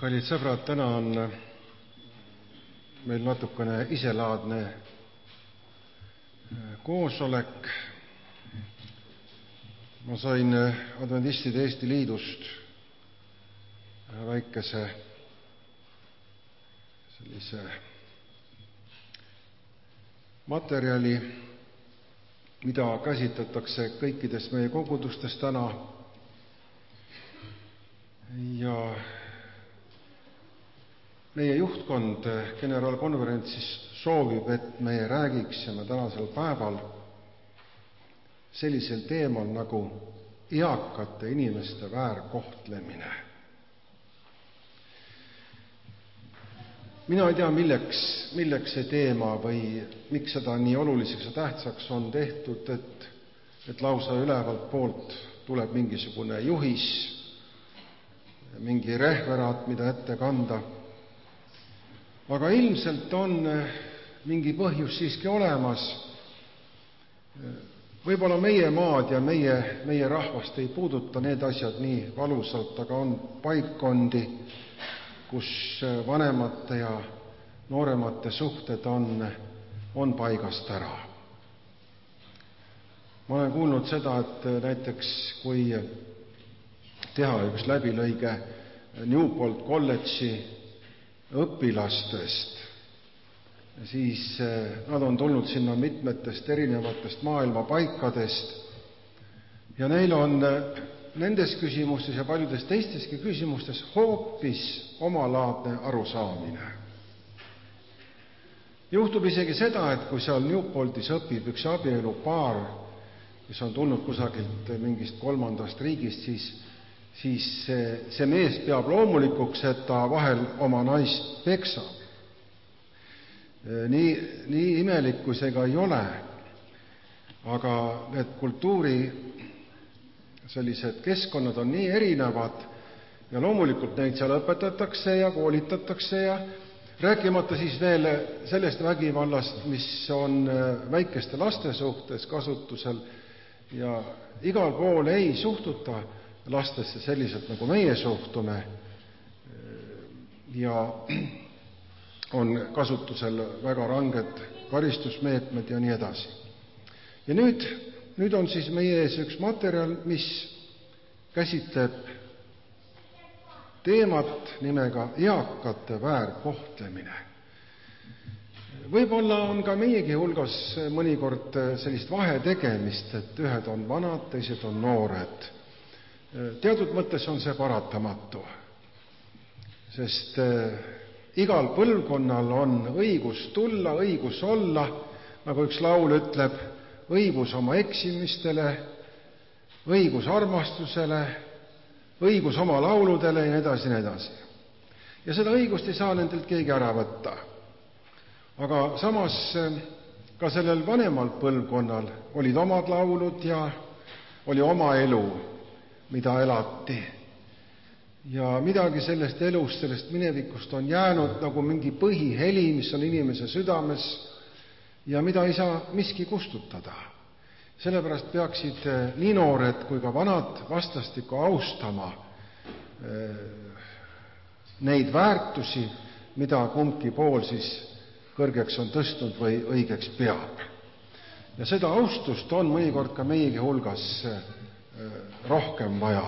Kallid sõbrad, täna on meil natukene iselaadne koosolek. Ma sain Adventistide Eesti Liidust väikese sellise materjali, mida käsitletakse kõikides meie kogudustes täna. Ja meie juhtkond generaalkonverentsis soovib, et me räägiksime tänasel päeval sellisel teemal nagu eakate inimeste väärkohtlemine. Mina ei tea, milleks see teema või miks seda nii oluliseks ja tähtsaks on tehtud, et lausa ülevalt poolt tuleb mingisugune juhis, mingi referaat, mida ette kanda. Aga ilmselt on mingi põhjus siiski olemas. Võib-olla meie maad ja meie rahvast ei puuduta need asjad nii valusalt, aga on paikkondi, kus vanemate ja nooremate suhted on paigast ära. Ma olen kuulnud seda, et näiteks kui teha üks läbilõige Newport kolledži õpilastest, siis nad on tulnud sinna mitmetest erinevatest maailma paikadest ja neil on nendes küsimustes ja paljudes teisteski küsimustes hoopis omalaadne arusaamine. Juhtub isegi seda, et kui seal Newportis õpib üks abielupaar, kes on tulnud kusagilt mingist kolmandast riigist, siis see mees peab loomulikuks, et ta vahel oma naist peksab. Nii imelik, kui see ka ei ole, aga need kultuuri sellised keskkonnad on nii erinevad ja loomulikult neid seal õpetatakse ja koolitatakse ja rääkimata siis veel sellest vägivallast, mis on väikeste laste suhtes kasutusel ja igal pool ei suhtuta lastesse selliselt, nagu meie suhtume ja on kasutusel väga ranged karistusmeetmed ja nii edasi. Ja nüüd on siis meie ees üks materjal, mis käsitleb teemat nimega eakate väärkohtlemine. Võib-olla on ka meiegi hulgas mõnikord sellist vahetegemist, et ühed on vanad, teised on noored. Teatud mõttes on see paratamatu, sest igal põlvkonnal on õigus tulla, õigus olla, nagu üks laul ütleb, õigus oma eksimistele, õigus armastusele, õigus oma lauludele ja nii edasi. Ja seda õigust ei saa nendelt keegi ära võtta. Aga samas ka sellel vanemal põlvkonnal olid omad laulud ja oli oma elu, mida elati. Ja midagi sellest elust, sellest minevikust on jäänud nagu mingi põhiheli, mis on inimese südames ja mida ei saa miski kustutada. Sellepärast peaksid nii noored kui ka vanad vastastikku austama neid väärtusi, mida kumbki pool siis kõrgeks on tõstnud või õigeks peab. Ja seda austust on mõnikord ka meiegi hulgas rohkem vaja.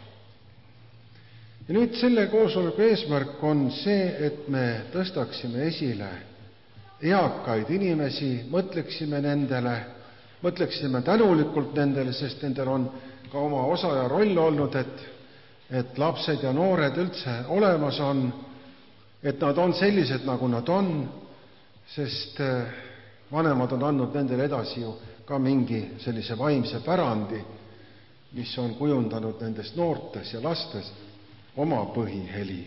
Ja nüüd selle koosoleku eesmärk on see, et me tõstaksime esile eakaid inimesi, mõtleksime nendele, mõtleksime tänulikult nendele, sest nendel on ka oma osa ja roll olnud, et lapsed ja noored üldse olemas on, et nad on sellised, nagu nad on, sest vanemad on andnud nendele edasi ju ka mingi sellise vaimse pärandi, mis on kujundanud nendest noortes ja lastes oma põhiheli.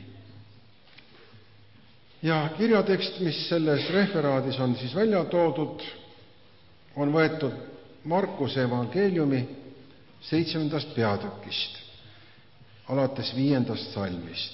Ja kirjatekst, mis selles referaadis on siis välja toodud, on võetud Markuse evangeeliumi 7. peatükist, alates 5. salmist.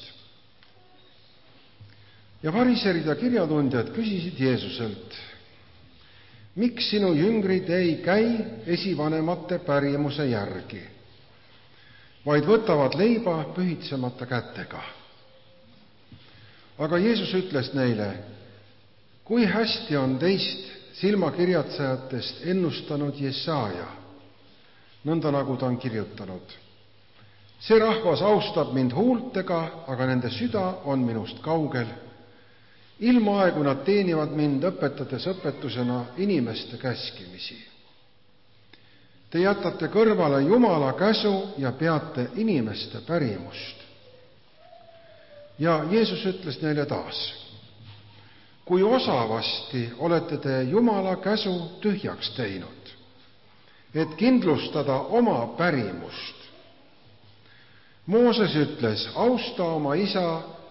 Ja fariserid ja kirjatundjad küsisid Jeesuselt, miks sinu jüngrid ei käi esivanemate pärimuse järgi, vaid võtavad leiba pühitsemata kätega. Aga Jeesus ütles neile, kui hästi on teist silmakirjatsejatest ennustanud Jesaja, nõnda nagu ta on kirjutanud. See rahvas austab mind huultega, aga nende süda on minust kaugel. Ilmaaegu nad teenivad mind, õpetades õpetusena inimeste käskimisi. Te jätate kõrvale Jumala käsu ja peate inimeste pärimust. Ja Jeesus ütles neile taas, kui osavasti olete te Jumala käsu tühjaks teinud, et kindlustada oma pärimust. Mooses ütles, austa oma isa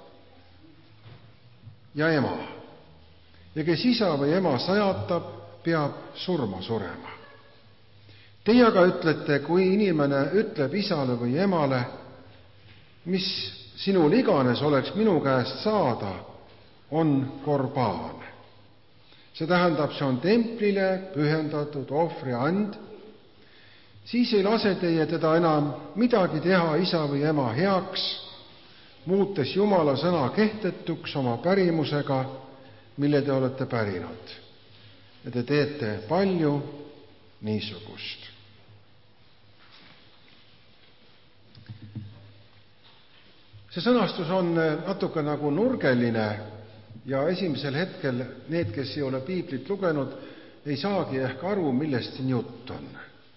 ja ema, ja kes isa või ema sajatab, peab surma surema. Teie aga ütlete, kui inimene ütleb isale või emale, mis sinul iganes oleks minu käest saada, on korbaan. See tähendab, see on templile pühendatud ohvriand, siis ei lase teie teda enam midagi teha isa või ema heaks, muutes Jumala sõna kehtetuks oma pärimusega, mille te olete pärinud. Ja te teete palju niisugust. See sõnastus on natuke nagu nurgeline ja esimesel hetkel need, kes ei ole piiblit lugenud, ei saagi ehk aru, millest siin jutt on.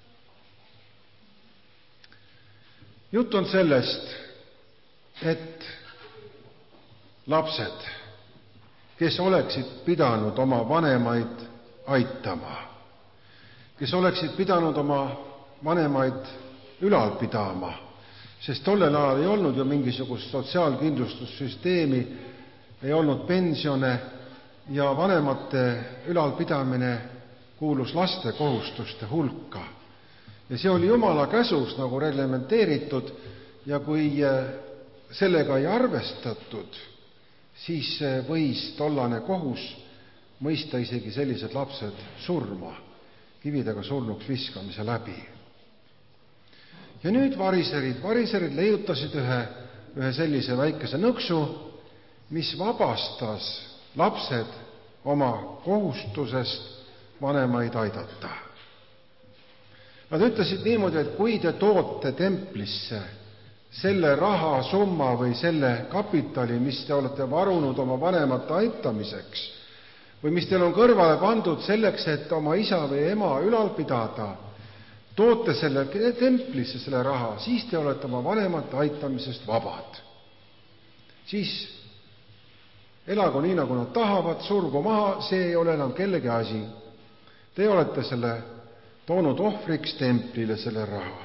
Jutt on sellest, et lapsed, kes oleksid pidanud oma vanemaid aitama, kes oleksid pidanud oma vanemaid ülal pidama, sest tollel ajal ei olnud ju mingisugust sotsiaalkindlustussüsteemi, ei olnud pensione ja vanemate ülalpidamine kuulus laste kohustuste hulka. Ja see oli Jumala käsus nagu reglementeeritud ja kui sellega ei arvestatud, siis võis tollane kohus mõista isegi sellised lapsed surma, kividega surnuks viskamise läbi. Ja nüüd variserid leiutasid ühe sellise väikese nõksu, mis vabastas lapsed oma kohustusest vanemaid aidata. Nad ütlesid niimoodi, et kui te toote templisse selle rahasumma või selle kapitali, mis te olete varunud oma vanemate aitamiseks või mis teil on kõrvale pandud selleks, et oma isa või ema ülal pidada, toote selle templisse selle raha, siis te olete oma vanemate aitamisest vabad. Siis elagu nii, nagu nad tahavad, surgu maha, see ei ole enam kellegi asi. Te olete selle toonud ohvriks templile selle raha.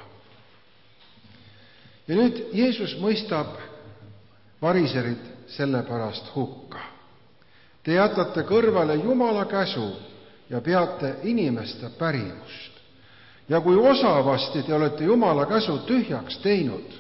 Ja nüüd Jeesus mõistab variserid selle pärast hukka. Te jätate kõrvale Jumala käsu ja peate inimeste pärimust. Ja kui osavasti te olete Jumala käsu tühjaks teinud,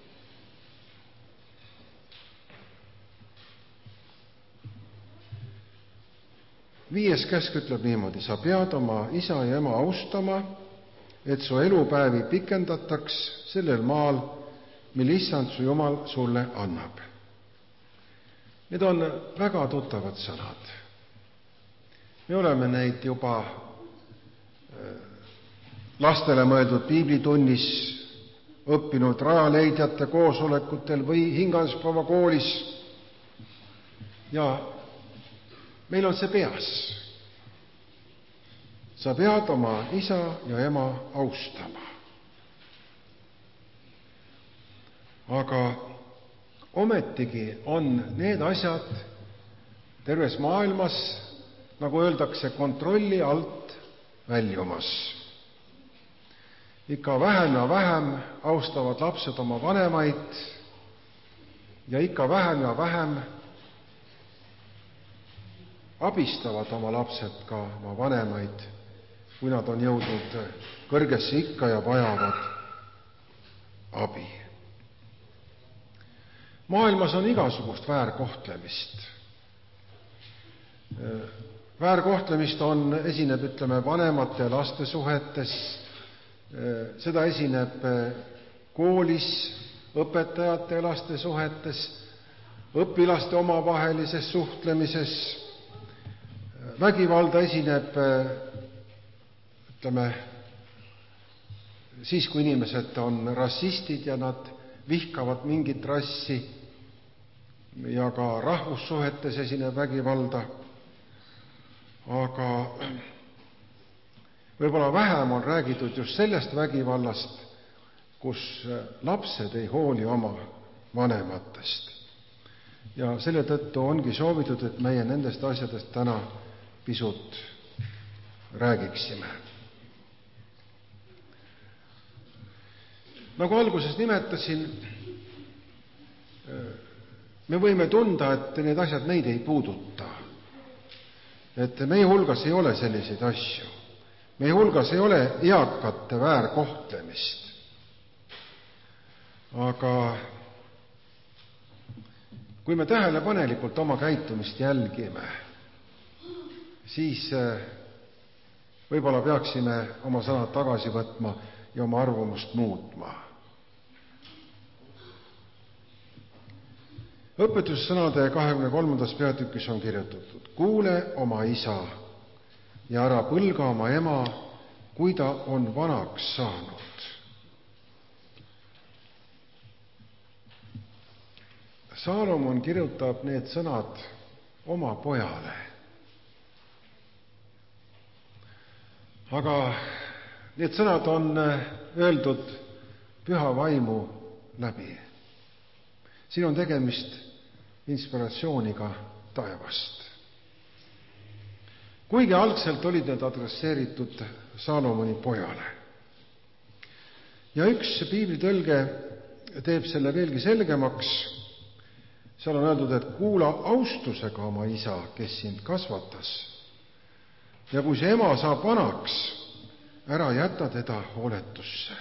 viies käsk ütleb niimoodi, sa pead oma isa ja ema austama, et su elupäevi pikendataks sellel maal, mille Issand su Jumal sulle annab. Need on väga tuttavad sõnad. Me oleme neid juba lastele mõeldud piiblitunnis õppinud Rajaleidjate koosolekutel või Hingamispäeva koolis. Ja meil on see peas. Sa pead oma isa ja ema austama. Aga ometigi on need asjad terves maailmas, nagu öeldakse, kontrolli alt väljumas. Ikka vähem ja vähem austavad lapsed oma vanemaid ja ikka vähem ja vähem abistavad oma lapsed ka oma vanemaid, kui nad on jõudnud kõrgesse ikka ja vajavad abi. Maailmas on igasugust väärkohtlemist. Väärkohtlemist esineb, vanemate ja laste suhetes, seda esineb koolis õpetajate ja laste suhetes, õpilaste omavahelises suhtlemises. Vägivalda esineb, ütleme, siis kui inimesed on rassistid ja nad vihkavad mingit rassi, ja ka rahvussuhetes esineb vägivalda. Aga võib-olla vähem on räägitud just sellest vägivallast, kus lapsed ei hooli oma vanematest. Ja selle tõttu ongi soovitud, et meie nendest asjadest täna pisut räägiksime. Nagu alguses nimetasin, me võime tunda, et need asjad meid ei puuduta. Et meie hulgas ei ole selliseid asju. Meie hulgas ei ole eakate väärkohtlemist. Aga kui me tähelepanelikult oma käitumist jälgime, siis võib-olla peaksime oma sõnad tagasi võtma ja oma arvamust muutma. Õpetussõnade 23. peatükis on kirjutatud: kuule oma isa ja ära põlga oma ema, kui ta on vanaks saanud. Saalomon kirjutab need sõnad oma pojale. Aga need sõnad on öeldud püha vaimu läbi. Siin on tegemist inspiratsiooniga taevast. Kuigi algselt olid need adresseeritud Saalomoni pojale. Ja üks piiblitõlge teeb selle veelgi selgemaks. Seal on öeldud, et kuula austusega oma isa, kes sind kasvatas. Ja kui see ema saab vanaks, ära jäta teda hooletusse.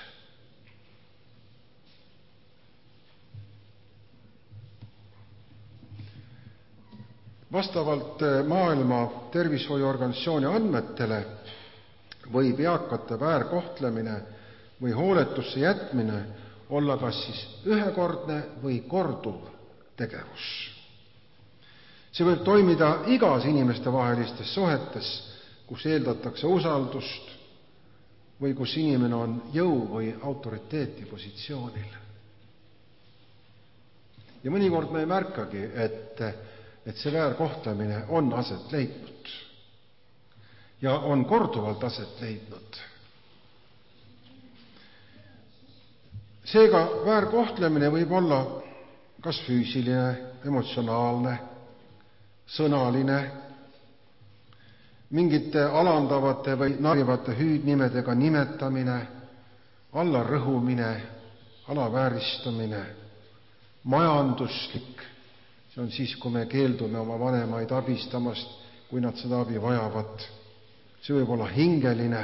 Vastavalt Maailma Tervishoiuorganisatsiooni andmetele võib eakate väärkohtlemine või hooletusse jätmine olla kas siis ühekordne või korduv tegevus. See võib toimida igas inimeste vahelistes suhetes, kus eeldatakse usaldust või kus inimene on jõu või autoriteeti positsioonil. Ja mõnikord me ei märkagi, et see väärkohtlemine on aset leidnud ja on korduvalt aset leidnud. Seega väärkohtlemine võib olla kas füüsiline, emotsionaalne, sõnaline, mingite alandavate või narrivate hüüdnimedega nimetamine, allarõhumine, alavääristamine, majanduslik. See on siis, kui me keeldume oma vanemaid abistamast, kui nad seda abi vajavad. See võib olla hingeline.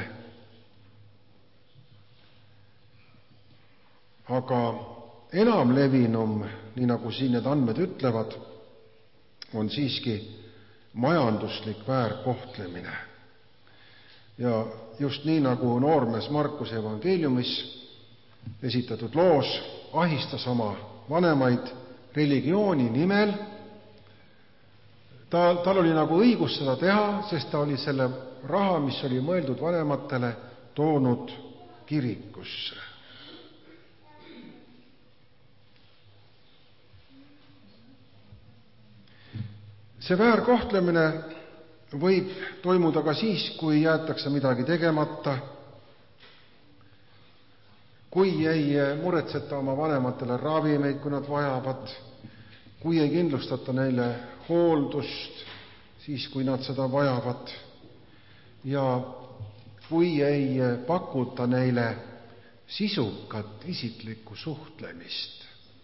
Aga enamlevinum, nii nagu siin need andmed ütlevad, on siiski majanduslik väärkohtlemine. Ja just nii nagu noormees Markuse evangeeliumis esitatud loos ahistas oma vanemaid religiooni nimel, tal oli nagu õigus seda teha, sest ta oli selle raha, mis oli mõeldud vanematele, toonud kirikusse. See väärkohtlemine võib toimuda ka siis, kui jäetakse midagi tegemata, kui ei muretseta oma vanematele ravimeid, kui nad vajavad, kui ei kindlustata neile hooldust siis, kui nad seda vajavad, ja kui ei pakuta neile sisukat isiklikku suhtlemist.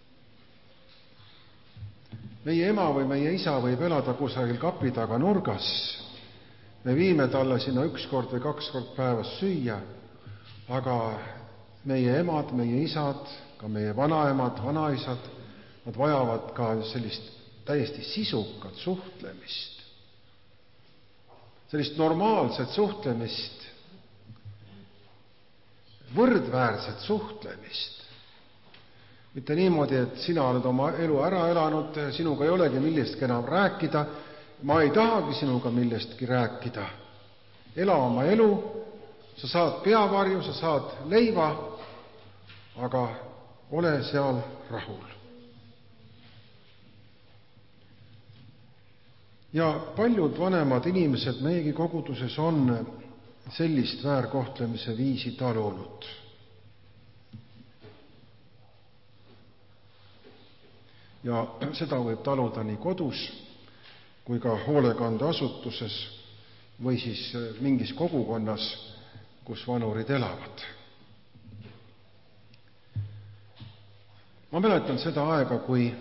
Meie ema või meie isa võib elada kusagil kapi taga nurgas. Me viime talle sinna 1 kord või 2 kord päevas süüa, aga meie emad, meie isad, ka meie vanaemad, vanaisad, nad vajavad ka sellist täiesti sisukat suhtlemist. Sellist normaalset suhtlemist, võrdväärset suhtlemist. Mitte niimoodi, et sina oled oma elu ära elanud, sinuga ei olegi millestki enam rääkida, ma ei tahagi sinuga millestki rääkida. Ela oma elu, sa saad peavarju, sa saad leiva, aga ole seal rahul. Ja paljud vanemad inimesed meiegi koguduses on sellist väärkohtlemise viisi talunud. Ja seda võib taluda nii kodus kui ka hoolekandeasutuses või siis mingis kogukonnas, kus vanurid elavad. Ma mäletan seda aega, kui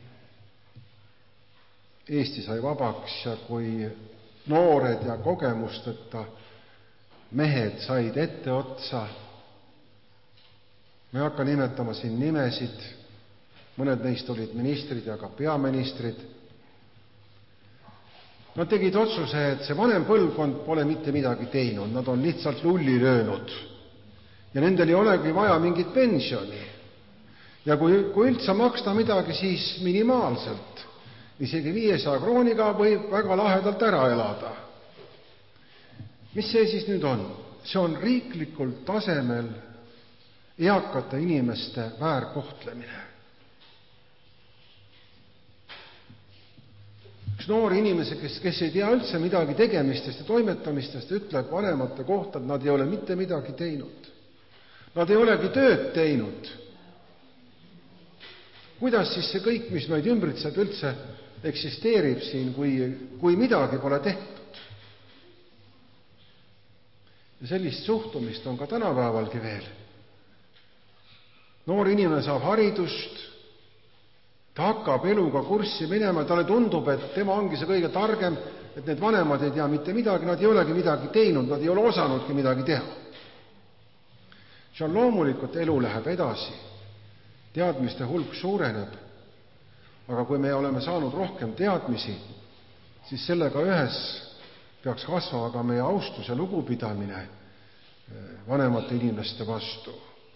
Eesti sai vabaks ja kui noored ja kogemusteta mehed said etteotsa. Ma ei hakka nimetama siin nimesid, mõned neist olid ministrid ja ka peaministrid. Nad tegid otsuse, et see vanem põlvkond pole mitte midagi teinud, nad on lihtsalt lulli löönud. Ja nendel ei olegi vaja mingit pensioni. Ja kui üldse maksta midagi, siis minimaalselt. Isegi 500 krooniga võib väga lahedalt ära elada. Mis see siis nüüd on? See on riiklikul tasemel eakate inimeste väärkohtlemine. Üks noor inimese, kes ei tea üldse midagi tegemistest ja toimetamistest, ütleb vanemate kohta, et nad ei ole mitte midagi teinud. Nad ei olegi tööd teinud. Kuidas siis see kõik, mis meid ümbritseb, üldse eksisteerib siin, kui midagi pole tehtud? Ja sellist suhtumist on ka tänapäevalgi veel. Noor inimene saab haridust, ta hakkab eluga kurssi minema, talle tundub, et tema ongi see kõige targem, et need vanemad ei tea mitte midagi, nad ei olegi midagi teinud, nad ei ole osanudki midagi teha. See on loomulikult, elu läheb edasi, teadmiste hulk suureneb, aga kui me oleme saanud rohkem teadmisi, siis sellega ühes peaks kasvama ka meie austus ja lugupidamine vanemate inimeste vastu.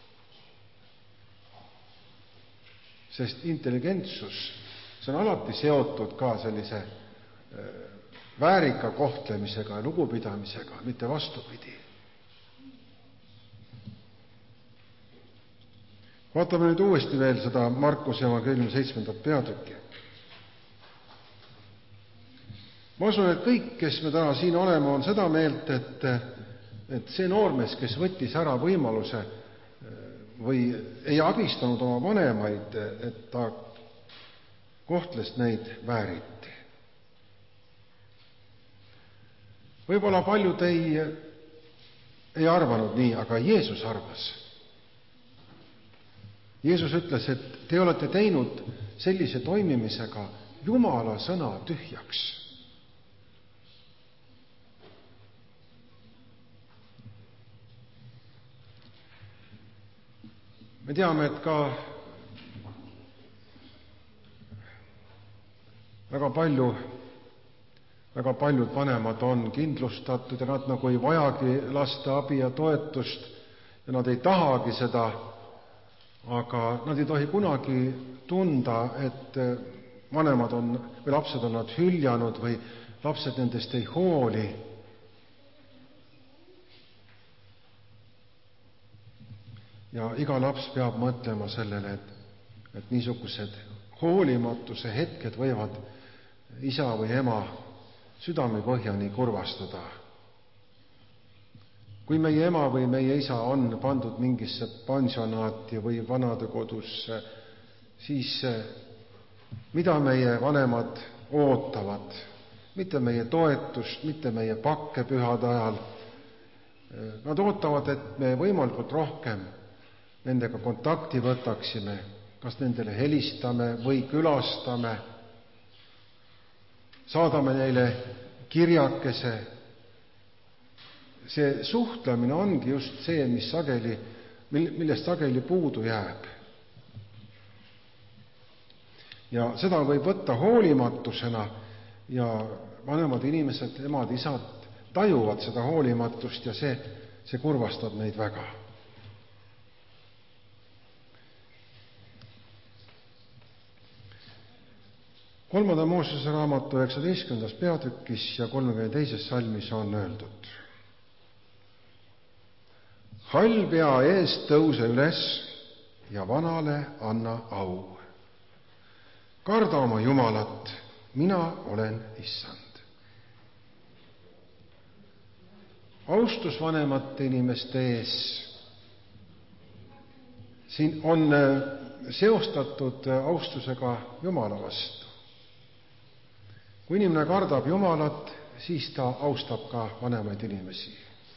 Sest intelligentsus, see on alati seotud ka sellise väärika kohtlemisega ja lugupidamisega, mitte vastupidi. Vaatame nüüd uuesti veel seda Markuse evangeeliumi 7. peatükki. Ma usun, et kõik, kes me täna siin oleme, on seda meelt, et see noormees, kes võttis ära võimaluse või ei abistanud oma vanemaid, et ta kohtles neid vääriti. Võib-olla paljud ei arvanud nii, aga Jeesus arvas. Jeesus ütles, et te olete teinud sellise toimimisega Jumala sõna tühjaks. Me teame, et ka väga paljud vanemad on kindlustatud ja nad nagu ei vajagi laste abi ja toetust ja nad ei tahagi seda, aga nad ei tohi kunagi tunda, et vanemad või lapsed on nad hüljanud või lapsed nendest ei hooli. Ja iga laps peab mõtlema sellele, et niisugused hoolimatuse hetked võivad isa või ema südamepõhjani kurvastada. Kui meie ema või meie isa on pandud mingisse pansionaati või vanadekodusse, siis mida meie vanemad ootavad? Mitte meie toetust, mitte meie pakke pühade ajal. Nad ootavad, et me võimalikult rohkem nendega kontakti võtaksime, kas nendele helistame või külastame, saadame neile kirjakese. See suhtlemine ongi just see, millest sageli puudu jääb. Ja seda võib võtta hoolimatusena ja vanemad inimesed, emad, isad tajuvad seda hoolimatust ja see kurvastab neid väga. 3. Moosese raamatu 19. peatükis ja 32. salmis on öeldud: hall pea eest tõuse üles ja vanale anna au. Karda oma Jumalat, mina olen Issand. Austus vanemate inimeste ees siin on seostatud austusega Jumala vastu. Kui inimene kardab Jumalat, siis ta austab ka vanemaid inimesi.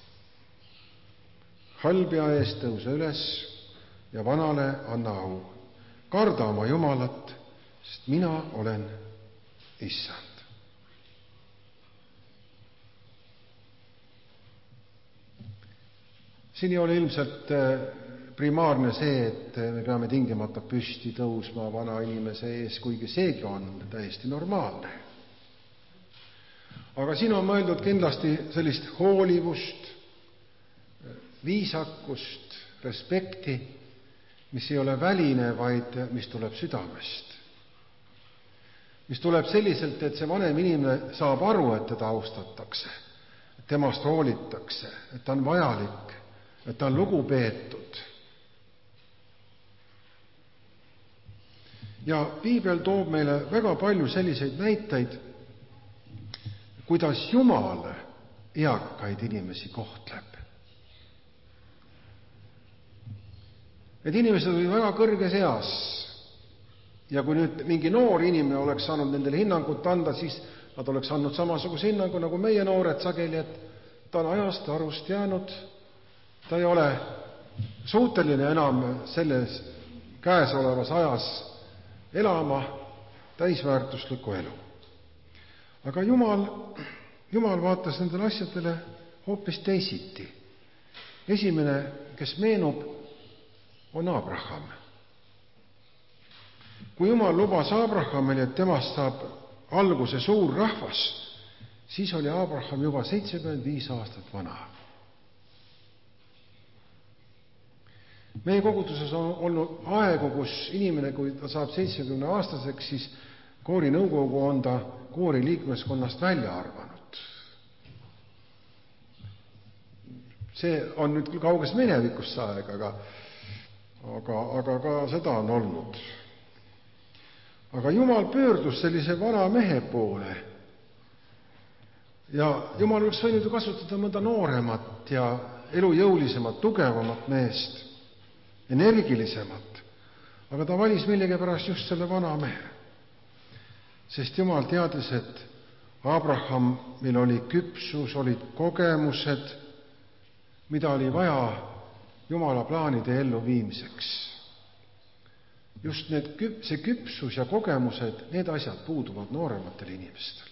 Hall pea eest tõuse üles ja vanale anna au. Karda oma Jumalat, sest mina olen Issand. Siin ei ole ilmselt primaarne see, et me peame tingimata püsti tõusma vana inimese ees, kuigi seegi on täiesti normaalne. Aga siin on mõeldud kindlasti sellist hoolivust, viisakust, respekti, mis ei ole väline, vaid mis tuleb südamest. Mis tuleb selliselt, et see vanem inimene saab aru, et teda austatakse, et temast hoolitakse, et ta on vajalik, et ta on lugupeetud. Ja piibel toob meile väga palju selliseid näiteid, kuidas Jumal eakaid inimesi kohtleb. Need inimesed olid väga kõrges eas ja kui nüüd mingi noor inimene oleks saanud nendele hinnangut anda, siis nad oleks andnud samasuguse hinnangu nagu meie noored sageli, et ta on ajast arust jäänud, ta ei ole suuteline enam selles käesolevas ajas elama täisväärtuslikku elu. Aga Jumal vaatas nendele asjadele hoopis teisiti. Esimene, kes meenub, on Abraham. Kui Jumal lubas Abrahamile, et temast saab alguse suur rahvas, siis oli Abraham juba 75 aastat vana. Meie koguduses on olnud aegu, kus inimene, kui ta saab 70-aastaseks, siis koori nõukogu on ta koori liikmeskonnast välja arvanud. See on nüüd küll kauges minevikus see aeg, aga ka seda on olnud. Aga Jumal pöördus sellise vana mehe poole ja Jumal oleks võinud ju kasutada mõnda nooremat ja elujõulisemat, tugevamat meest, energilisemat, aga ta valis millegipärast just selle vana mehe. Sest Jumal teadis, et Abrahamil oli küpsus, olid kogemused, mida oli vaja Jumala plaanide elluviimiseks. Just see küpsus ja kogemused, need asjad puuduvad noorematel inimestel.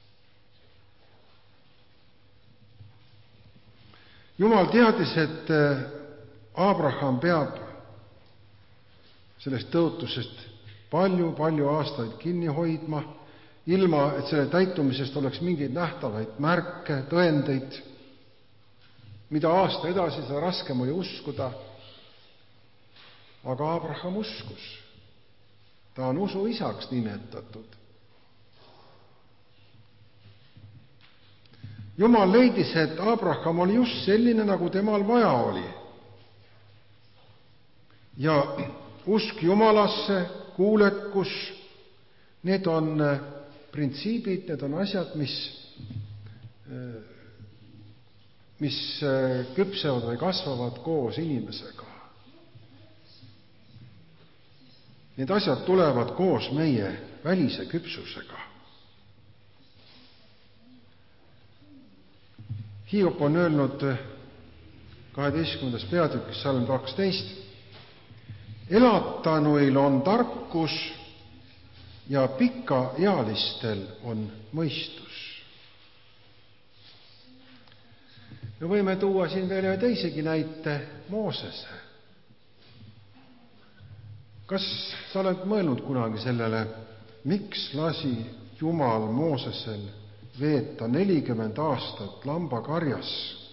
Jumal teadis, et Abraham peab sellest tõotusest palju aastaid kinni hoidma, ilma et selle täitumisest oleks mingeid nähtavaid märke, tõendeid, mida aasta edasi seda raskem oli uskuda. Aga Abraham uskus. Ta on usu isaks nimetatud. Jumal leidis, et Abraham oli just selline, nagu temal vaja oli. Ja usk Jumalasse, kuulekus, need on printsiibid, need on asjad, mis küpsevad või kasvavad koos inimesega. Need asjad tulevad koos meie välise küpsusega. Hiop on öelnud 12. peatükis salm 12: elatanuil on tarkus ja pikaealistel on mõistus. Me võime tuua siin veel teisegi näite, Moosese. Kas sa oled mõelnud kunagi sellele, miks lasi Jumal Moosesel veeta 40 aastat lambakarjas,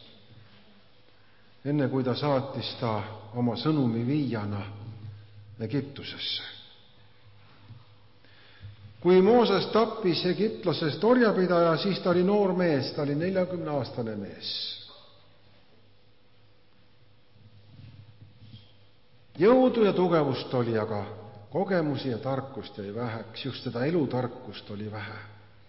enne kui ta saatis ta oma sõnumi viijana Egiptusesse? Kui Mooses tappis egiptlasest orjapidaja, siis ta oli noor mees, ta oli 40-aastane mees. Jõudu ja tugevust oli, aga kogemusi ja tarkust jäi väheks, just seda elutarkust oli vähe.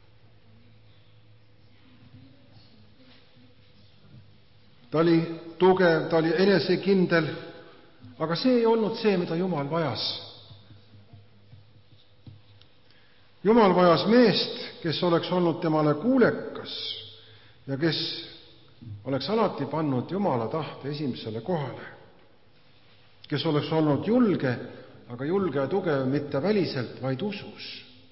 Ta oli tugev, ta oli enesekindel, aga see ei olnud see, mida Jumal vajas. Jumal vajas meest, kes oleks olnud temale kuulekas ja kes oleks alati pannud Jumala tahte esimesele kohale. Kes oleks olnud julge, aga julge ja tugev mitte väliselt, vaid usus.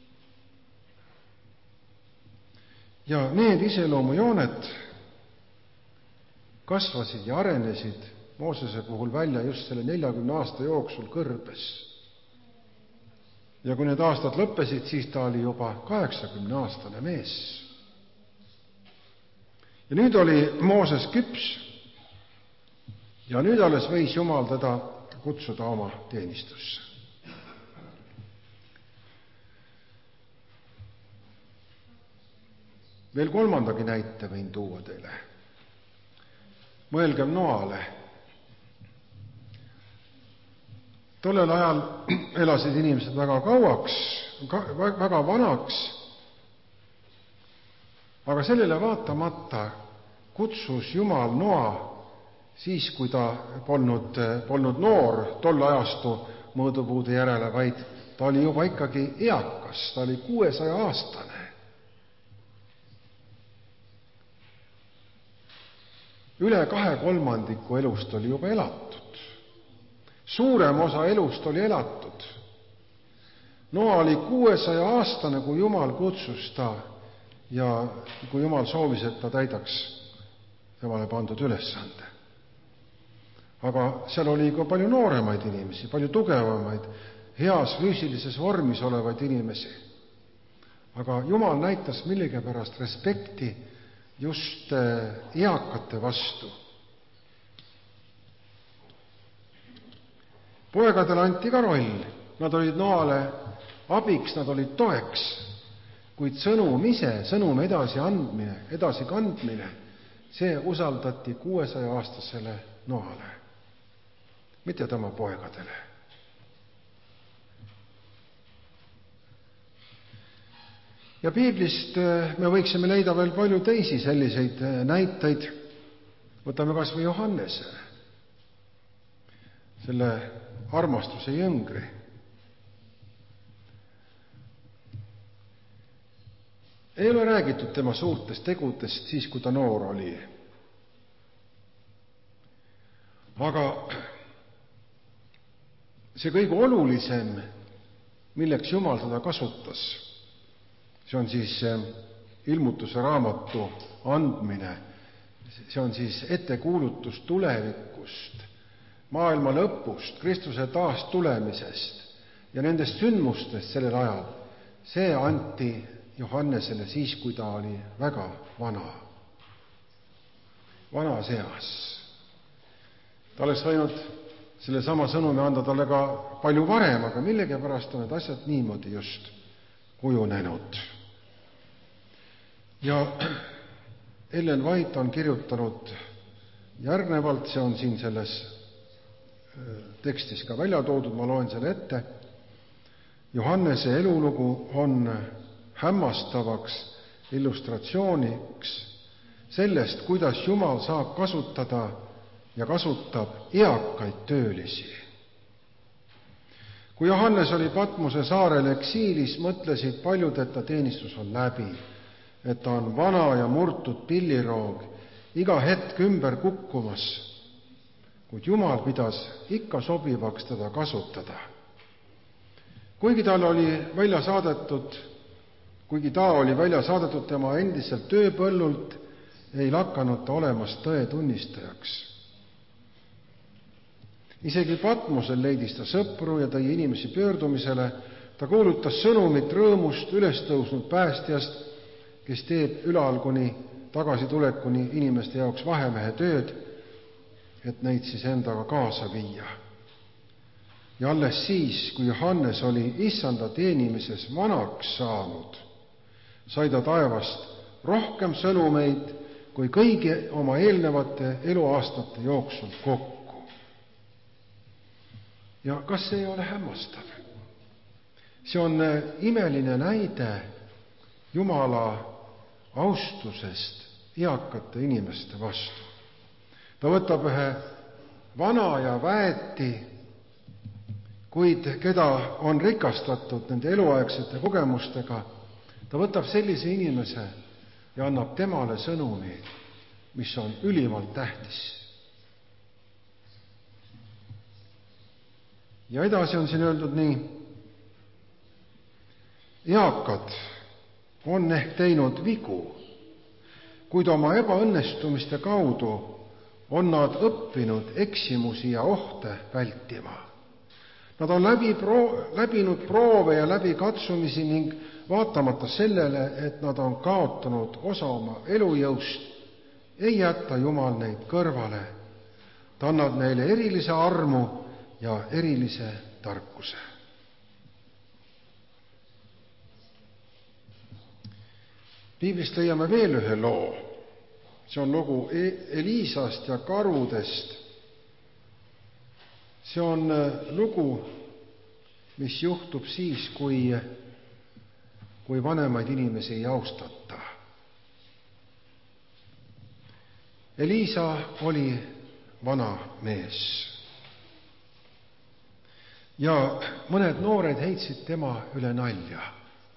Ja need iseloomujooned kasvasid ja arenesid Moosese puhul välja just selle 40 aasta jooksul kõrbes. Ja kui need aastad lõppesid, siis ta oli juba 80-aastane mees. Ja nüüd oli Mooses küps ja nüüd alles võis Jumal teda kutsuda oma teenistusse. Veel kolmandagi näite võin tuua teile. Mõelgem Noale. Tollel ajal elasid inimesed väga kauaks, väga vanaks, aga sellele vaatamata kutsus Jumal Noa siis, kui ta polnud noor tolle ajastu mõõdupuude järele, vaid ta oli juba ikkagi eakas, ta oli 600-aastane. Üle 2/3 elust oli juba elatud. Suurem osa elust oli elatud. Noa oli 600-aastane, kui Jumal kutsus ta ja kui Jumal soovis, et ta täidaks temale pandud ülesande. Aga seal oli ka palju nooremaid inimesi, palju tugevamaid, heas füüsilises vormis olevaid inimesi. Aga Jumal näitas millegipärast respekti just eakate vastu. Poegadele anti ka roll. Nad olid Noale abiks, nad olid toeks, kuid sõnum edasikandmine, see usaldati 600-aastasele Noale, mitte tema poegadele. Ja piiblist me võiksime leida veel palju teisi selliseid näiteid. Võtame kas või Johannese, selle armastuse jõngri. Ei ole räägitud tema suurtest tegudest siis, kui ta noor oli. Aga see kõige olulisem, milleks Jumal teda kasutas, see on siis ilmutuse raamatu andmine, see on siis ettekuulutus tulevikust, maailma lõpust, Kristuse taastulemisest ja nendest sündmustest sellel ajal. See anti Johannesele siis, kui ta oli väga vanas eas. Ta oleks võinud selle sama sõnumi anda talle ka palju varem, aga millegipärast on need asjad niimoodi just kujunenud. Ja Ellen White on kirjutanud järgnevalt, see on siin selles tekstis ka välja toodud, ma loen selle ette. Johannese elulugu on hämmastavaks illustratsiooniks sellest, kuidas Jumal saab kasutada ja kasutab eakaid töölisi. Kui Johannes oli Patmose saarel eksiilis, mõtlesid paljud, et ta teenistus on läbi, et ta on vana ja murtud pilliroog, iga hetk ümber kukkumas, kuid Jumal pidas ikka sobivaks teda kasutada. Kuigi ta oli välja saadetud tema endiselt tööpõllult, ei lakanud ta olemast tõe tunnistajaks. Isegi Patmosel leidis ta sõpru ja tõi inimesi pöördumisele. Ta kuulutas sõnumit rõõmust üles tõusnud päästjast, kes teeb ülal kuni tagasitulekuni inimeste jaoks vahemehe tööd, et neid siis endaga kaasa viia. Ja alles siis, kui Johannes oli issanda teenimises vanaks saanud, sai ta taevast rohkem sõnumeid kui kõigi oma eelnevate eluaastate jooksul kokku. Ja kas see ei ole hämmastav? See on imeline näide Jumala austusest eakate inimeste vastu. Ta võtab ühe vana ja väeti, kuid keda on rikastatud nende eluaegsete kogemustega, ta võtab sellise inimese ja annab temale sõnumi, mis on ülimalt tähtis. Ja edasi on siin öeldud nii: eakad on ehk teinud vigu, kuid oma ebaõnnestumiste kaudu on nad õppinud eksimusi ja ohte vältima. Nad on läbinud proove ja läbikatsumisi ning vaatamata sellele, et nad on kaotanud osa oma elujõust, ei jäta Jumal neid kõrvale. Ta annab neile erilise armu ja erilise tarkuse. Piiblist leiame veel ühe loo. See on lugu Eliisast ja karudest. See on lugu, mis juhtub siis, kui vanemaid inimesi ei austata. Eliisa oli vana mees. Ja mõned noored heitsid tema üle nalja.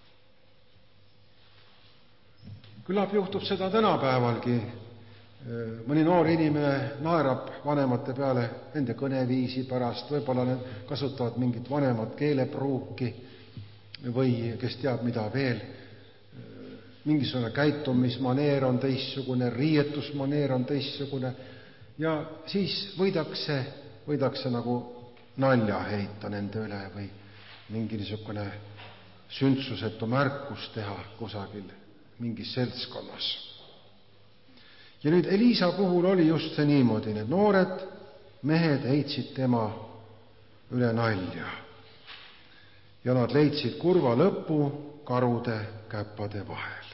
Küllap juhtub seda tänapäevalgi. Mõni noor inimene naerab vanemate peale nende kõneviisi pärast, võib-olla need kasutavad mingit vanemat keelepruuki või kes teab mida veel. Mingisugune käitumismaneer on teistsugune, riietusmaneer on teistsugune ja siis võidakse nagu nalja heita nende üle või mingi niisugune sündsusetu märkus teha kusagil mingis seltskonnas. Ja nüüd Eliisa puhul oli just see niimoodi, need noored mehed heitsid tema üle nalja. Ja nad leidsid kurva lõpu karude käppade vahel.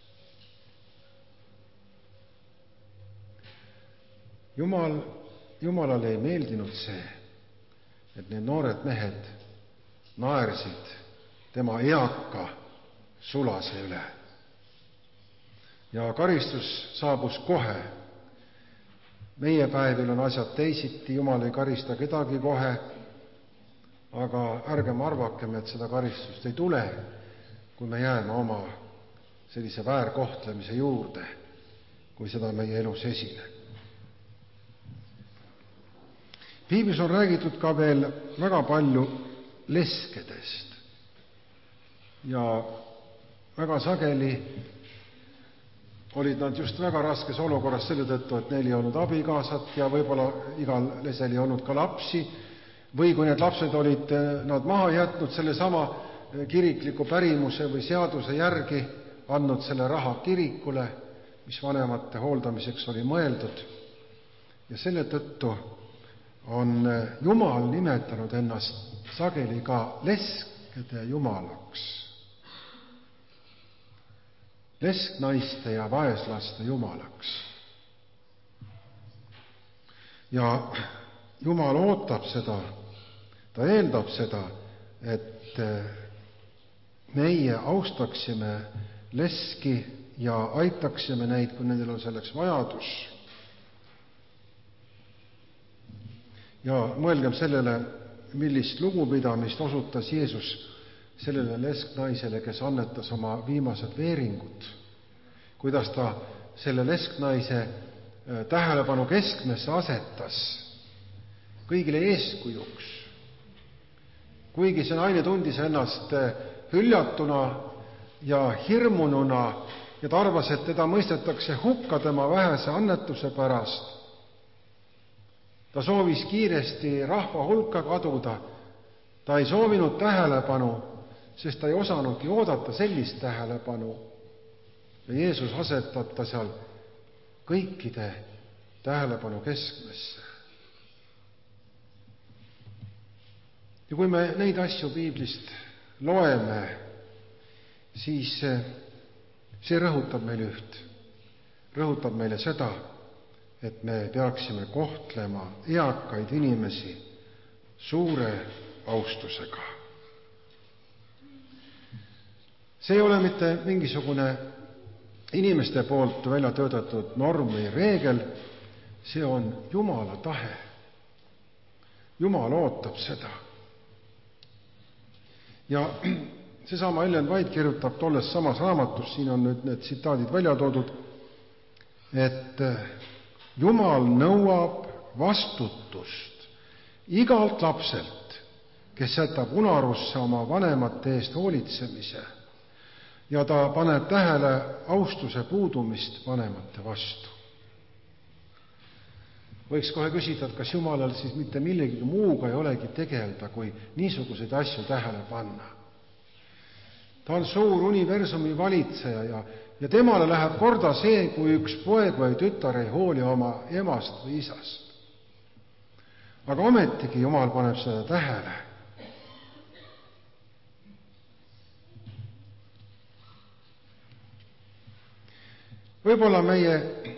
Jumalale ei meeldinud see, et need noored mehed naersid tema eaka sulase üle. Ja karistus saabus kohe. Meie päevil on asjad teisiti, Jumal ei karista kedagi kohe, aga ärgem arvakem, et seda karistust ei tule, kui me jääme oma sellise väärkohtlemise juurde, kui seda meie elus esineb. Piiblis on räägitud ka veel väga palju leskedest ja väga sageli olid nad just väga raskes olukorras selle tõttu, et neil ei olnud abikaasat ja võib-olla igal lesel ei olnud ka lapsi, või kui need lapsed olid nad maha jätnud sellesama kirikliku pärimuse või seaduse järgi, andnud selle raha kirikule, mis vanemate hooldamiseks oli mõeldud. Ja selle tõttu on Jumal nimetanud ennast sageli ka leskede jumalaks. Lesknaiste ja vaeslaste jumalaks. Ja Jumal ootab seda, ta eeldab seda, et meie austaksime leski ja aitaksime neid, kui nendel on selleks vajadus. Ja mõelgem sellele, millist lugupidamist osutas Jeesus sellele lesknaisele, kes annetas oma viimased veeringud. Kuidas ta selle lesknaise tähelepanu keskmesse asetas, kõigile eeskujuks. Kuigi see naine tundis ennast hüljatuna ja hirmununa ja ta arvas, et teda mõistetakse hukka tema vähese annetuse pärast. Ta soovis kiiresti rahva hulka kaduda. Ta ei soovinud tähelepanu, sest ta ei osanudki oodata sellist tähelepanu. Ja Jeesus asetab ta seal kõikide tähelepanu keskmesse. Ja kui me neid asju piiblist loeme, siis see rõhutab meile üht. Rõhutab meile seda, et me peaksime kohtlema eakaid inimesi suure austusega. See ei ole mitte mingisugune inimeste poolt välja töötatud norm või reegel, see on Jumala tahe. Jumal ootab seda. Ja seesama Ellen White kirjutab tolles samas raamatus, siin on nüüd need tsitaadid välja toodud, et Jumal nõuab vastutust igalt lapselt, kes jätab unarusse oma vanemate eest hoolitsemise ja ta paneb tähele austuse puudumist vanemate vastu. Võiks kohe küsida, et kas Jumalal siis mitte millegi muuga ei olegi tegeleda, kui niisuguseid asju tähele panna. Ta on suur universumi valitseja ja temale läheb korda see, kui üks poeg või tütar ei hooli oma emast või isast. Aga ometigi Jumal paneb seda tähele. Võib-olla meie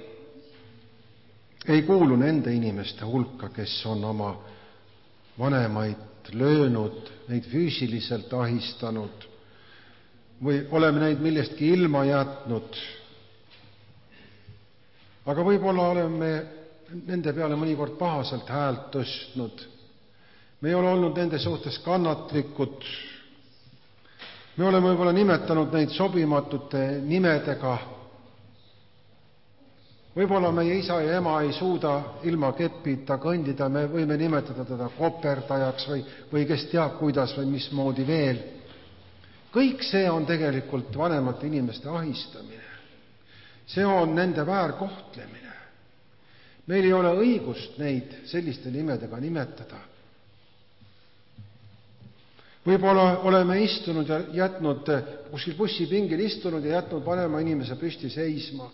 ei kuulu nende inimeste hulka, kes on oma vanemaid löönud, neid füüsiliselt ahistanud või oleme neid millestki ilma jätnud. Aga võib-olla oleme nende peale mõnikord pahaselt häält tõstnud. Me ei ole olnud nende suhtes kannatlikud. Me oleme võib-olla nimetanud neid sobimatute nimedega. Võib-olla meie isa ja ema ei suuda ilma kepita kõndida, me võime nimetada teda koperdajaks või kes teab kuidas või mismoodi veel. Kõik see on tegelikult vanemate inimeste ahistamine. See on nende väärkohtlemine. Meil ei ole õigust neid selliste nimedega nimetada. Võib-olla oleme istunud ja jätnud, kuskil bussipingil istunud ja jätnud vanema inimese püsti seisma.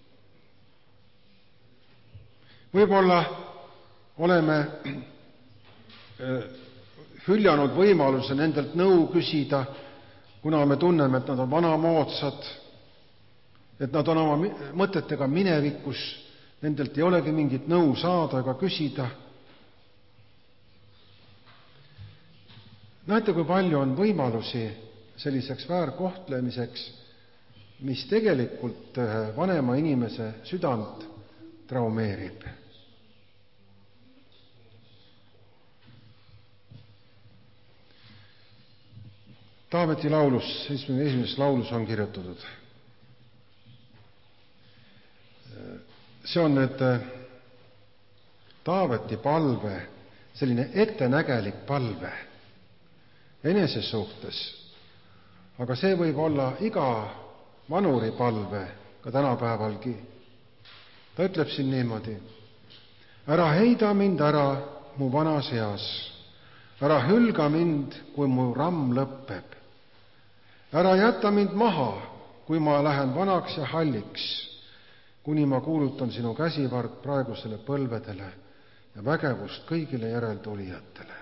Võib-olla oleme hüljanud võimaluse nendelt nõu küsida, kuna me tunneme, et nad on vanamoodsad, et nad on oma mõtetega minevikus, nendelt ei olegi mingit nõu saada ega küsida. Näete, kui palju on võimalusi selliseks väärkohtlemiseks, mis tegelikult vanema inimese südant traumeerib. Taaveti laulus, 71. laulus on kirjutatud. See on nüüd Taaveti palve, selline ettenägelik palve enese suhtes. Aga see võib olla iga vanuri palve ka tänapäevalgi. Ta ütleb siin niimoodi: ära heida mind ära mu vanas eas, ära hülga mind, kui mu ramm lõpeb. Ära jäta mind maha, kui ma lähen vanaks ja halliks, kuni ma kuulutan sinu käsivard praegusele põlvedele ja vägevust kõigile järeltulijatele.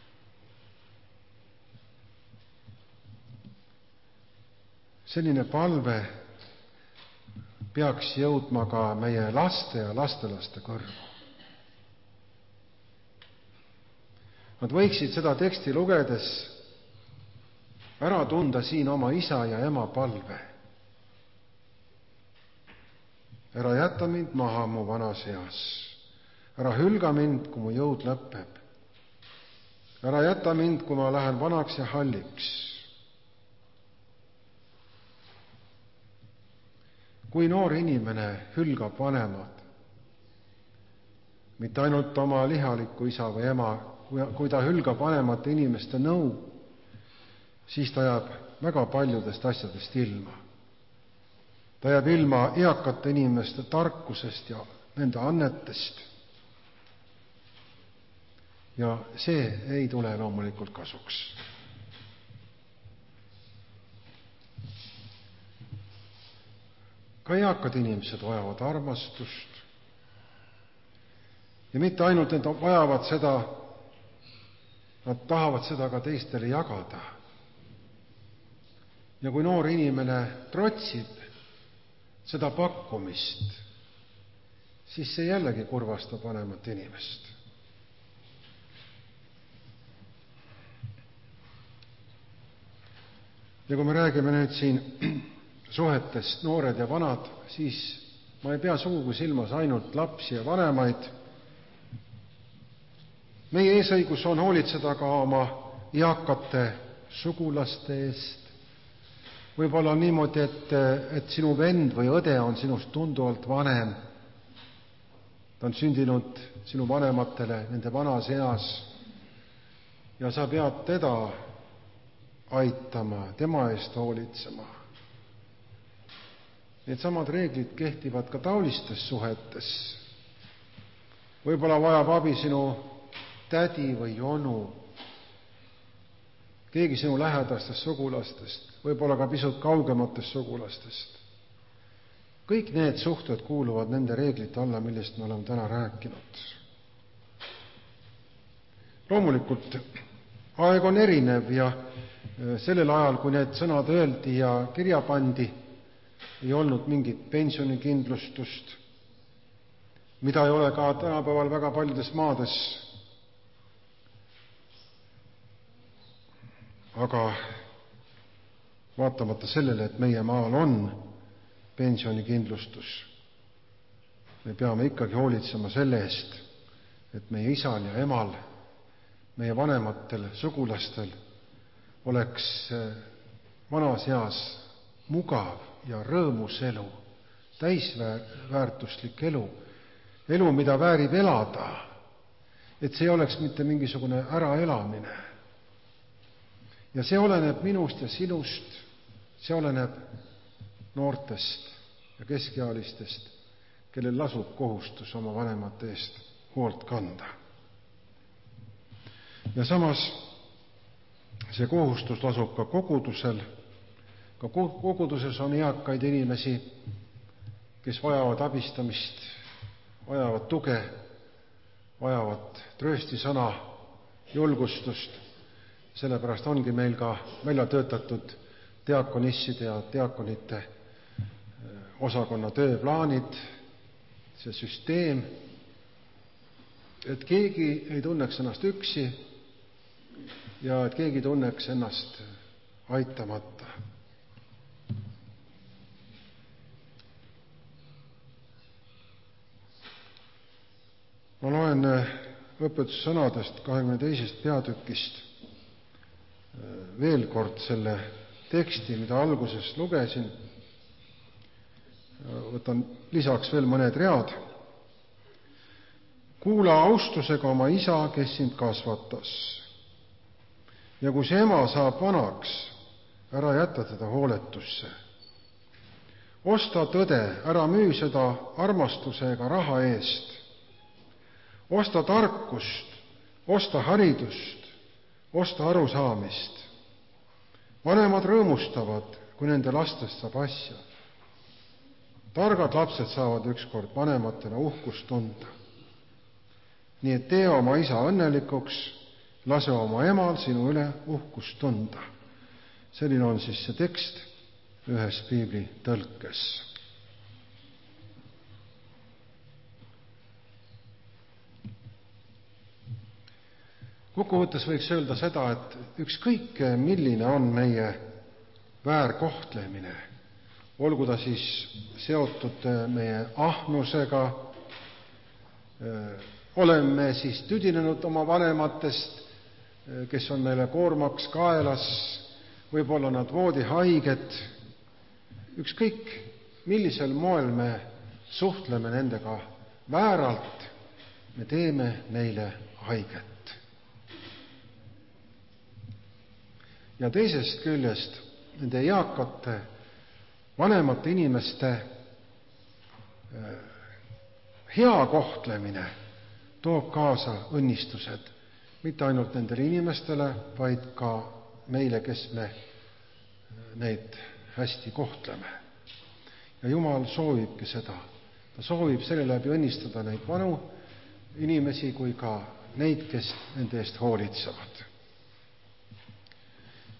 Selline palve peaks jõudma ka meie laste ja lastelaste kõrvu. Nad võiksid seda teksti lugedes ära tunda siin oma isa ja ema palve. Ära jäta mind maha mu vanas eas. Ära hülga mind, kui mu jõud lõpeb. Ära jäta mind, kui ma lähen vanaks ja halliks. Kui noor inimene hülgab vanemad, mitte ainult oma lihalikku isa või ema, kui ta hülgab vanemate inimeste nõu, siis ta jääb väga paljudest asjadest ilma. Ta jääb ilma eakate inimeste tarkusest ja nende annetest. Ja see ei tule loomulikult kasuks. Ka eakad inimesed vajavad armastust. Ja mitte ainult, et nad vajavad seda, Nad tahavad seda ka teistele jagada. Ja kui noor inimene trotsib seda pakkumist, siis see jällegi kurvastab vanemat inimest. Ja kui me räägime nüüd siin suhetest noored ja vanad, siis ma ei pea sugugi silmas ainult lapsi ja vanemaid. Meie eesõigus on hoolitseda ka oma eakate sugulaste eest. Võib-olla on niimoodi, et sinu vend või õde on sinust tunduvalt vanem. Ta on sündinud sinu vanematele nende vanas eas ja sa pead teda aitama, tema eest hoolitsema. Need samad reeglid kehtivad ka taolistes suhetes. Võib-olla vajab abi sinu tädi või onu, keegi sinu lähedastest sugulastest, võib-olla ka pisut kaugematest sugulastest. Kõik need suhted kuuluvad nende reeglite alla, millest me oleme täna rääkinud. Loomulikult aeg on erinev ja sellel ajal, kui need sõnad öeldi ja kirja pandi, ei olnud mingit pensionikindlustust, mida ei ole ka tänapäeval väga paljudes maades. Aga vaatamata sellele, et meie maal on pensionikindlustus, me peame ikkagi hoolitsema selle eest, et meie isal ja emal, meie vanematel sugulastel oleks vanas eas mugav ja rõõmus elu, täisväärtuslik elu, mida väärib elada, et see ei oleks mitte mingisugune äraelamine. Ja see oleneb minust ja sinust, see oleneb noortest ja keskealistest, kellel lasub kohustus oma vanemate eest hoolt kanda. Ja samas see kohustus lasub ka kogudusel. Ka koguduses on eakaid inimesi, kes vajavad abistamist, vajavad tuge, vajavad trööstisõna, julgustust. Sellepärast ongi meil ka välja töötatud diakonisside ja diakonite osakonna tööplaanid, see süsteem, et keegi ei tunneks ennast üksi ja et keegi tunneks ennast aitamata. Ma loen õpetussõnadest 22. peatükist veel kord selle teksti, mida alguses lugesin. Võtan lisaks veel mõned read. Kuula austusega oma isa, kes sind kasvatas. Ja kui see ema saab vanaks, ära jäta teda hooletusse. Osta tõde, ära müü seda armastusega raha eest. Osta tarkust, osta haridust, osta arusaamist. Vanemad rõõmustavad, kui nende lastest saab asja. Targad lapsed saavad ükskord vanematena uhkust tunda. Nii et tee oma isa õnnelikuks, lase oma emal sinu üle uhkust tunda. Selline on siis see tekst ühes piibli tõlkes. Kokkuvõttes võiks öelda seda, et ükskõik milline on meie väärkohtlemine, olgu ta siis seotud meie ahnusega, oleme siis tüdinenud oma vanematest, kes on meile koormaks kaelas, võib-olla nad voodihaiged, ükskõik millisel moel me suhtleme nendega vääralt, me teeme neile haiget. Ja teisest küljest nende eakate, vanemate inimeste hea kohtlemine toob kaasa õnnistused mitte ainult nendele inimestele, vaid ka meile, kes me neid hästi kohtleme. Ja Jumal soovibki seda. Ta soovib selle läbi õnnistada neid vanu inimesi kui ka neid, kes nende eest hoolitsevad.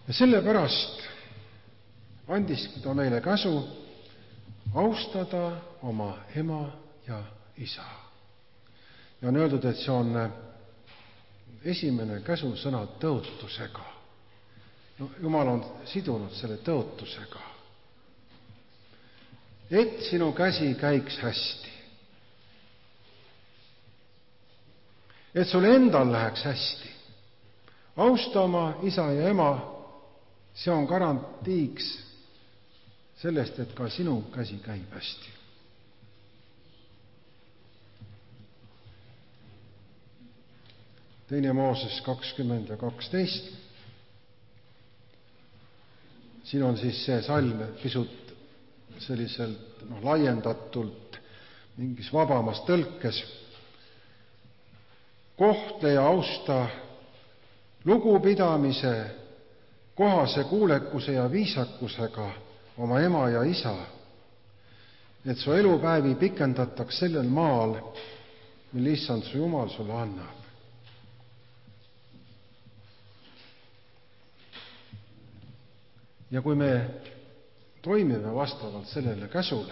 Ja sellepärast andiski ta meile käsu austada oma ema ja isa. Ja on öeldud, et see on esimene käsusõna tõotusega. No, Jumal on sidunud selle tõotusega. Et sinu käsi käiks hästi. Et sul endal läheks hästi. Austa oma isa ja ema, see on garantiiks sellest, et ka sinu käsi käib hästi. Teine Mooses 20 ja 12. Siin on siis see salm pisut selliselt laiendatult mingis vabamas tõlkes. Kohtle ja austa lugupidamise, kohase kuulekuse ja viisakusega oma ema ja isa, et su elupäevi pikendataks sellel maal, mil Issand su Jumal sulle annab. Ja kui me toimime vastavalt sellele käsule,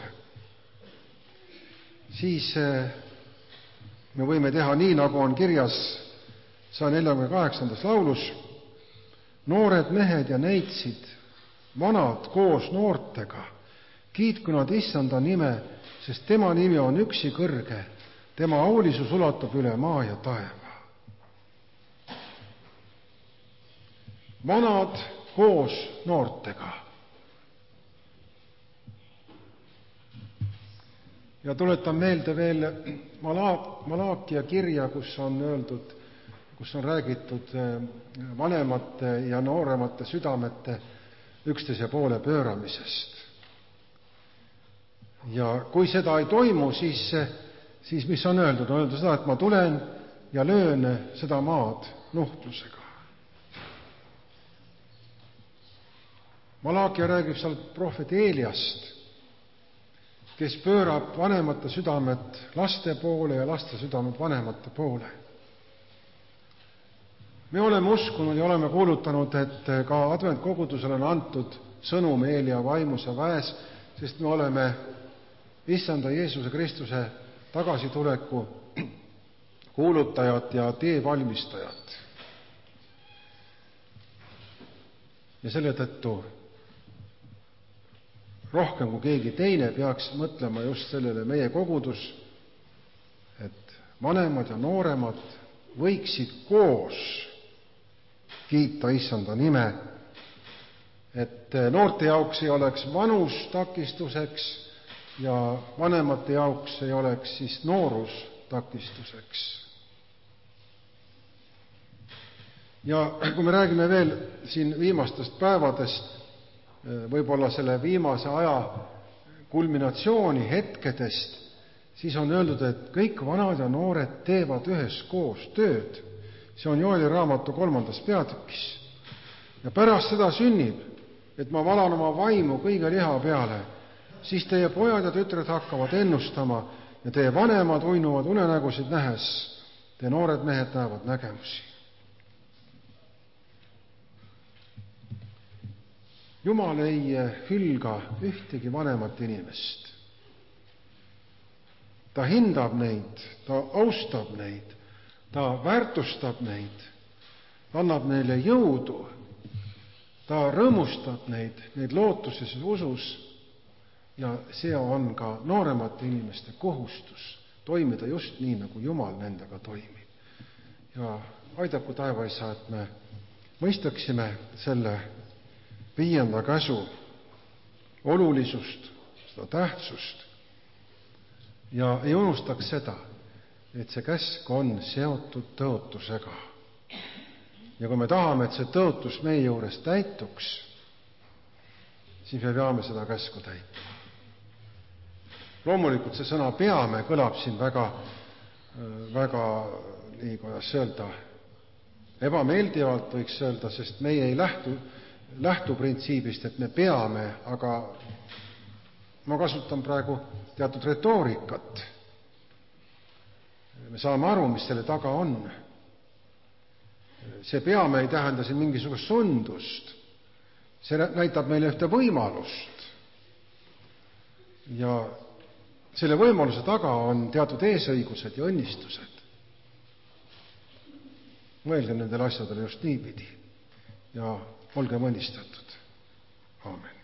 siis me võime teha nii, nagu on kirjas 148. laulus. Noored mehed ja neitsid, vanad koos noortega, kiitku nad Issanda nime, sest tema nimi on üksi kõrge, tema aulisus ulatub üle maa ja taeva. Vanad koos noortega. Ja tuletan meelde veel Malaakia kirja, kus on öeldud, kus on räägitud vanemate ja nooremate südamete üksteise poole pööramisest. Ja kui seda ei toimu, siis mis on öeldud? On öeldud seda, et ma tulen ja löön seda maad nuhtlusega. Malaakia räägib seal prohvet Eeliast, kes pöörab vanemate südamed laste poole ja laste südamed vanemate poole. Me oleme uskunud ja oleme kuulutanud, et ka adventkogudusele on antud sõnum Eelia vaimus ja väes, sest me oleme Issanda Jeesuse Kristuse tagasituleku kuulutajad ja tee valmistajad. Ja selle tõttu rohkem kui keegi teine peaks mõtlema just sellele meie kogudus, et vanemad ja nooremad võiksid koos kiita Issanda nime, et noorte jaoks ei oleks vanus takistuseks ja vanemate jaoks ei oleks siis noorus takistuseks. Ja kui me räägime veel siin viimastest päevadest, võib-olla selle viimase aja kulminatsiooni hetkedest, siis on öeldud, et kõik vanad ja noored teevad üheskoos tööd. See on Joeli raamatu 3. peatükis. Ja pärast seda sünnib, et ma valan oma vaimu kõige liha peale, siis teie pojad ja tütred hakkavad ennustama ja teie vanemad uinuvad unenägusid nähes, teie noored mehed näevad nägemusi. Jumal ei hülga ühtegi vanemat inimest. Ta hindab neid, ta austab neid, ta väärtustab neid, annab neile jõudu, ta rõõmustab neid lootuses ja usus ja see on ka nooremate inimeste kohustus toimida just nii, nagu Jumal nendega toimib. Ja aidaku taevaisa, et me mõistaksime selle 5. käsu olulisust, seda tähtsust ja ei unustaks seda, et see käsk on seotud tõotusega. Ja kui me tahame, et see tõotus meie juures täituks, siis me peame seda käsku täitma. Loomulikult see sõna peame kõlab siin väga, nii kuidas öelda, ebameeldivalt võiks öelda, sest meie ei lähtu printsiibist, et me peame, aga ma kasutan praegu teatud retoorikat. Me saame aru, mis selle taga on. See peame ei tähenda siin mingisugust sundust, See näitab meile ühte võimalust. Ja selle võimaluse taga on teatud eesõigused ja õnnistused. Mõelge nendele asjadele just niipidi ja olge õnnistatud. Aamen.